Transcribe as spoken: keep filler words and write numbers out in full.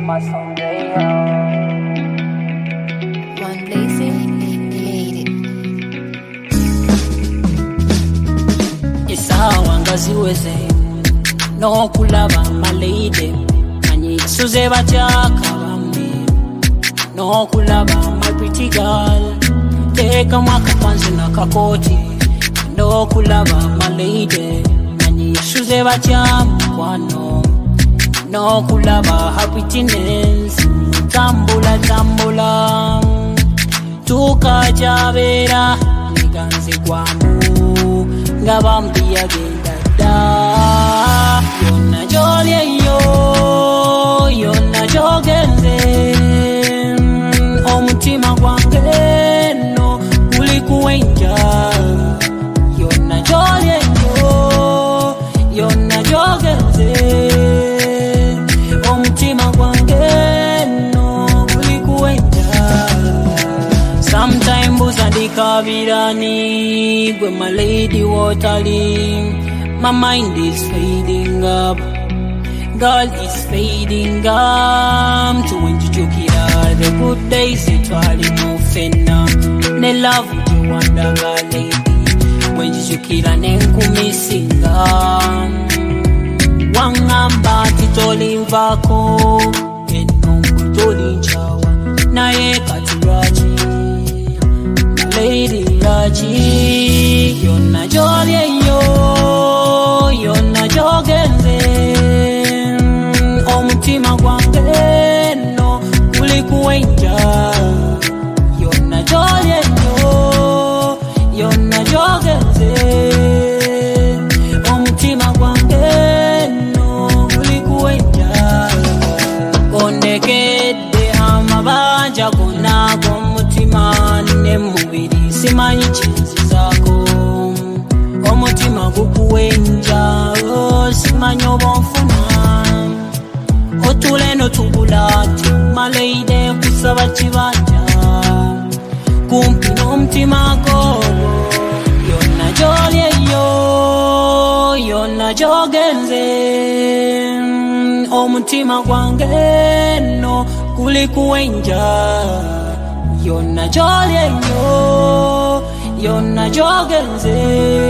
my someday. One blazing made it. Isawa ngaziweze no kulaba my lady manye suze bachaka bambi no kulaba my pretty girl teka mwaka kwanza na kakoti no kulaba my lady manye suze bachaka kwano no kulaba happiness tambula tambula tukajabera niganze kwamu ngabambi agenda da yona jolye yo yona jogenze omutima gwange no uli kuwenja yona jolye yo yona jogenze omutima gwange no uli kuwenja sometime buzadikabirani gwe my lady watali. My mind is fading up, girl is fading up. To when you joke it all, the good days it all moving up. Ne love you wonder girl lady, when you joke it all nengu missing up. Wangamba titoli vako, enongu toli chawa. Na ye katiraji, my lady raji, yona jolye yo. Yona jogenze omutima gwange no uli kuwenja yona jolye yo yona jogenze omutima gwange no uli kuwenja ondekede amabanja gonna g'omutima ne mubiri simanyi chinzi zako omutima gukuwenja simanyo bonfuna otule no tubulati maleide kusaba chibanja kumpi n'omutima go yona jolye yo yona jogenze omutima gwange no kuli kuwenja yona jolye yo yona jogenze